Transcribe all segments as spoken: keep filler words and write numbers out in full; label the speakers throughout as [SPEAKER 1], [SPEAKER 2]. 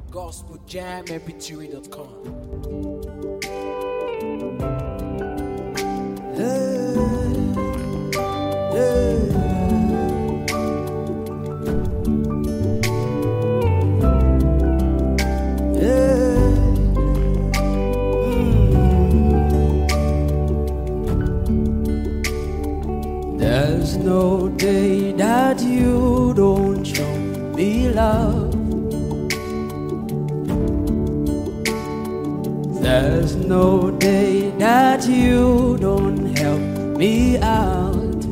[SPEAKER 1] gospel jam m p three dot com.
[SPEAKER 2] There's no day that you don't show me love. There's no day that you don't help me out.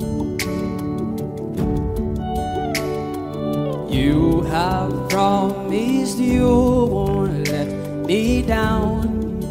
[SPEAKER 2] You have promised you won't let me down.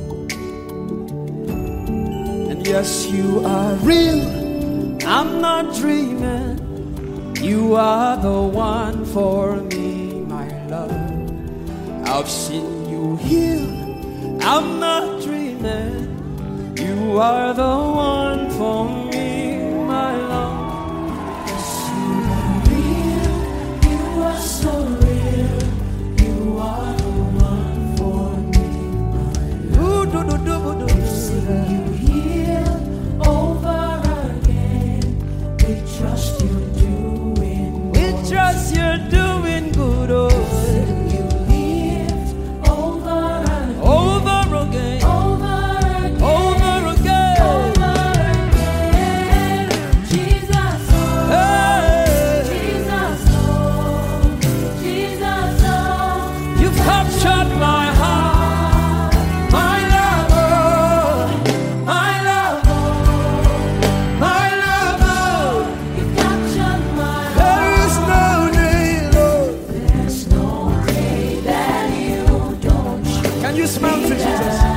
[SPEAKER 2] And yes, you are real, I'm not dreaming. You are the one for me, my love. I've seen you heal, I'm not dreaming. You are the one for me, my love.
[SPEAKER 3] Yes, you are real, you are so real. You are the one for me, my love.
[SPEAKER 2] Do, do, do, do, do, do.
[SPEAKER 3] We've seen you heal over again. We trust you're doing
[SPEAKER 2] We
[SPEAKER 3] more.
[SPEAKER 2] trust you're doing good, oh.
[SPEAKER 3] You live over again.
[SPEAKER 2] Over again,
[SPEAKER 3] Over again.
[SPEAKER 2] over again.
[SPEAKER 3] Over again. Jesus, oh.
[SPEAKER 2] Hey.
[SPEAKER 3] Jesus, oh. Jesus, oh.
[SPEAKER 2] You've captured my heart, my lover, my lover, my lover.
[SPEAKER 3] You've captured my
[SPEAKER 2] There
[SPEAKER 3] heart.
[SPEAKER 2] is no day, Lord.
[SPEAKER 3] There's no day that you don't show
[SPEAKER 2] Can you smile to Jesus?
[SPEAKER 3] down.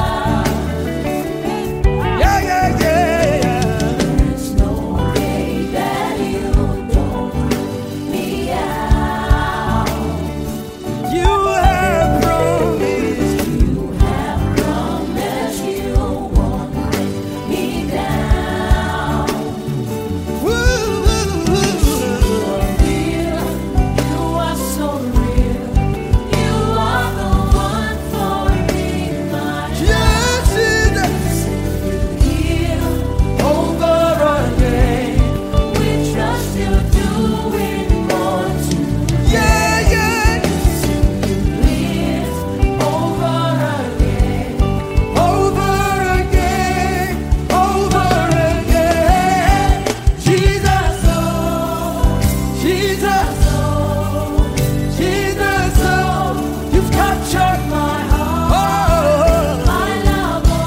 [SPEAKER 2] Yeah, yeah, yeah, yeah.
[SPEAKER 3] There's no day that you don't put me out.
[SPEAKER 2] You have promised.
[SPEAKER 3] You have promised you won't let me down.
[SPEAKER 2] Woo, woo, woo.
[SPEAKER 3] Real, you are so real. You are the one for me, my
[SPEAKER 2] Yes, Jesus.
[SPEAKER 3] you heal over again. We trust you're doing more to
[SPEAKER 2] Yeah, yeah.
[SPEAKER 3] live over again.
[SPEAKER 2] Over again, over again. Jesus, oh, Jesus,
[SPEAKER 3] Oh,
[SPEAKER 2] Jesus, oh, you've captured my heart.
[SPEAKER 3] my love, oh,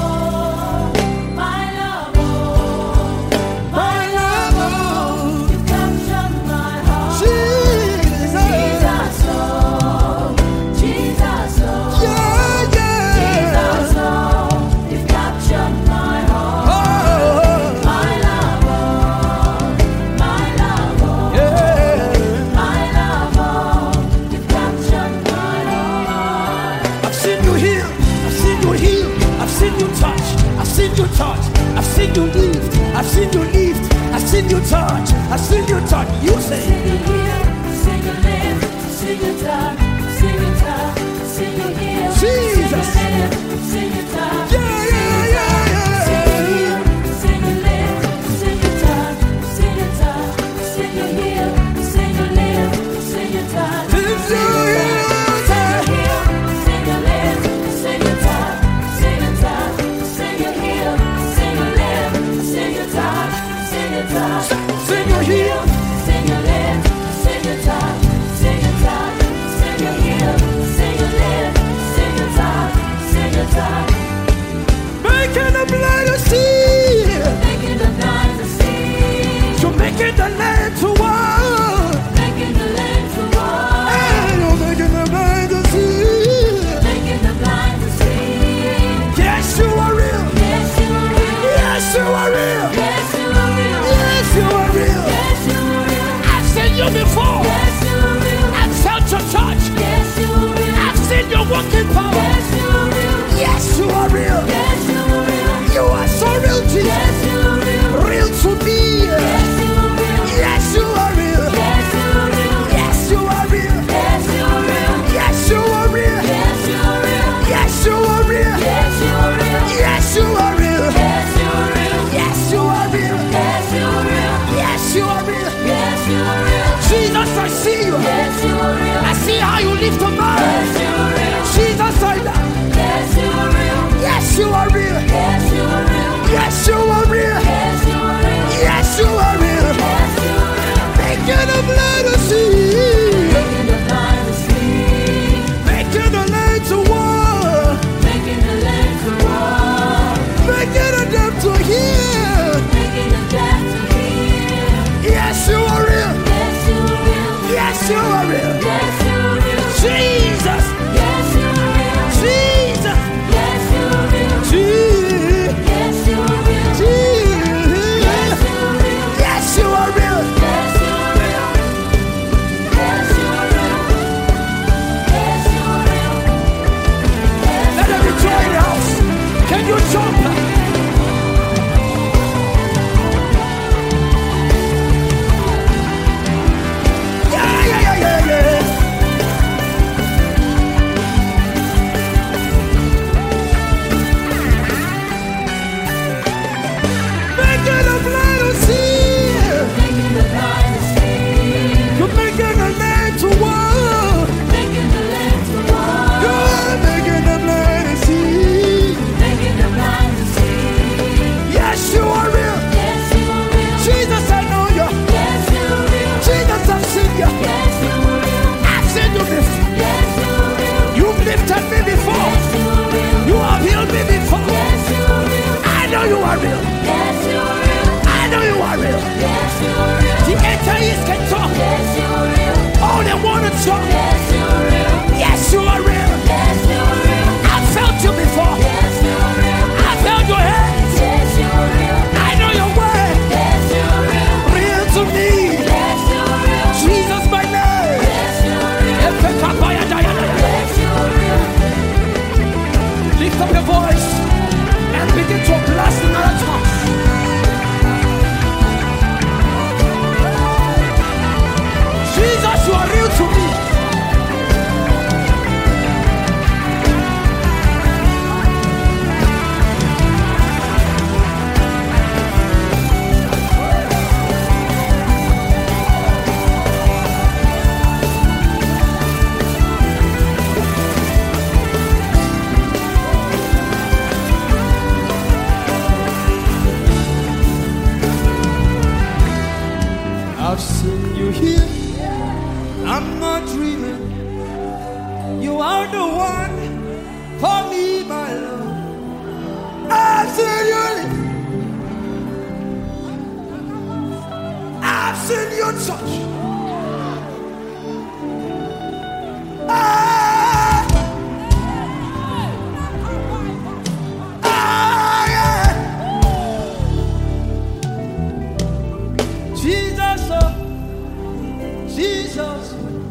[SPEAKER 3] my love, oh,
[SPEAKER 2] My love,
[SPEAKER 3] you captured my heart.
[SPEAKER 2] Jesus,
[SPEAKER 3] Jesus, oh, Jesus, oh,
[SPEAKER 2] yeah, yeah.
[SPEAKER 3] Jesus, oh, you've captured my heart.
[SPEAKER 2] Oh,
[SPEAKER 3] My love, oh, my love, oh,
[SPEAKER 2] yeah.
[SPEAKER 3] my love, oh, you've captured my heart.
[SPEAKER 2] I've seen you heal, I've seen you heal, I've seen you touch, I've seen you touch, I've seen you lift, I've seen you lift, I've seen you touch, I've seen you touch. You say,
[SPEAKER 3] Sing it here, sing it live, sing it up, sing it up, sing it here,
[SPEAKER 2] Jesus.
[SPEAKER 3] sing it live, sing it up,
[SPEAKER 2] yeah, yeah, yeah,
[SPEAKER 3] sing it
[SPEAKER 2] yeah.
[SPEAKER 3] here, sing it live, sing it up, sing it up, sing it here, sing it live, sing it up,
[SPEAKER 2] Sing it
[SPEAKER 3] sing it here, sing it live, sing it up, sing it up, sing it here, sing it live, sing it up, sing it up.
[SPEAKER 2] Sing you heal,
[SPEAKER 3] Sing it live, sing it up, sing it up, sing it here, sing it live, sing it up, sing it up,
[SPEAKER 2] making the blind to see,
[SPEAKER 3] making the blind to see,
[SPEAKER 2] you're making the land to walk,
[SPEAKER 3] making the lame to walk,
[SPEAKER 2] and you're making the blind to see.
[SPEAKER 3] making the blind to see.
[SPEAKER 2] Yes, you are real.
[SPEAKER 3] Yes, you are real.
[SPEAKER 2] Yes, you are real.
[SPEAKER 3] Yes, you are real.
[SPEAKER 2] Yes, you are real.
[SPEAKER 3] Yes, you are real.
[SPEAKER 2] I've seen you before.
[SPEAKER 3] Yes, you are real.
[SPEAKER 2] I've felt your touch.
[SPEAKER 3] Yes, you are real.
[SPEAKER 2] I've seen your working power.
[SPEAKER 3] Yes, you are real.
[SPEAKER 2] Yes, you are real.
[SPEAKER 3] Yes, you are real.
[SPEAKER 2] You are so real, Jesus.
[SPEAKER 3] Yes, you are real.
[SPEAKER 2] Real to me.
[SPEAKER 3] Yes, you are real.
[SPEAKER 2] Yes, you are real.
[SPEAKER 3] Yes, you are real.
[SPEAKER 2] Yes, you are real.
[SPEAKER 3] Yes, you are real.
[SPEAKER 2] Yes, you are real.
[SPEAKER 3] Yes,
[SPEAKER 2] You've lifted me before.
[SPEAKER 3] Yes, you are real.
[SPEAKER 2] You have healed me before.
[SPEAKER 3] Yes, you are real.
[SPEAKER 2] I know you are real.
[SPEAKER 3] Yes, you are real.
[SPEAKER 2] I know you are real.
[SPEAKER 3] Yes, you are real.
[SPEAKER 2] The atheists can talk.
[SPEAKER 3] Yes, you are real.
[SPEAKER 2] All they want to talk.
[SPEAKER 3] Yes, you are real.
[SPEAKER 2] Yes, you are real.
[SPEAKER 3] Yes, you are real.
[SPEAKER 2] I felt you before.
[SPEAKER 3] Yes, you are real.
[SPEAKER 2] I felt your hands.
[SPEAKER 3] Yes, you are real.
[SPEAKER 2] I know your word.
[SPEAKER 3] Yes, you are real.
[SPEAKER 2] Real to me.
[SPEAKER 3] Yes, you are real.
[SPEAKER 2] Jesus, my name.
[SPEAKER 3] Yes, you are real. Yes, you are real.
[SPEAKER 2] Lift up your voice and begin to blast in other tongues. Jesus, you are real to me. I've seen you here. I'm not dreaming. You are the one for me, my love. I've seen you. I've seen you touch. Ah, ah, yeah. Jesus, oh, Jesus,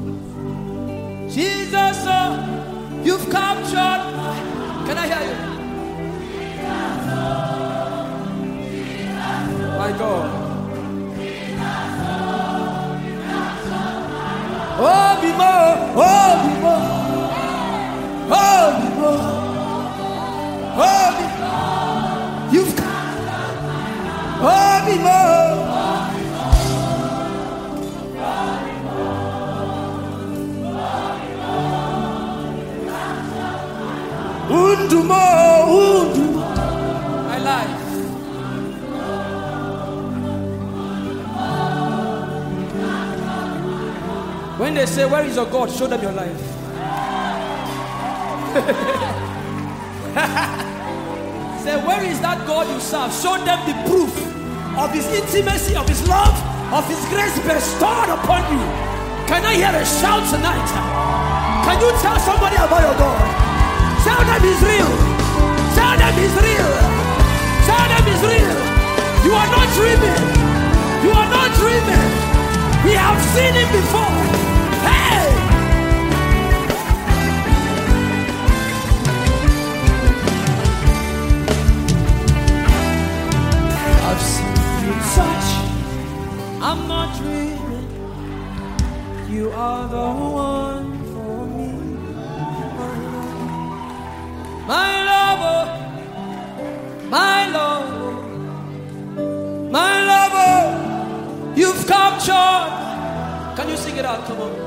[SPEAKER 2] Jesus, oh, you've captured. Can I hear you? My God. Oh, be more, oh, be more, oh, be more, oh, be more. You've captured. Oh, be more. Undumo, undumo. My life. When they say, where is your God? Show them your life. Say, where is that God you serve? Show them the proof of his intimacy, of his love, of his grace bestowed upon you. Can I hear a shout tonight? Can you tell somebody about your God? Tell them he's real. Tell them he's real. Tell them he's real. You are not dreaming. You are not dreaming. We have seen him before. Hey! I've seen you touch. I'm not dreaming. You are the one. My lover, my lover, my lover, you've captured. Can you sing it out? Come on.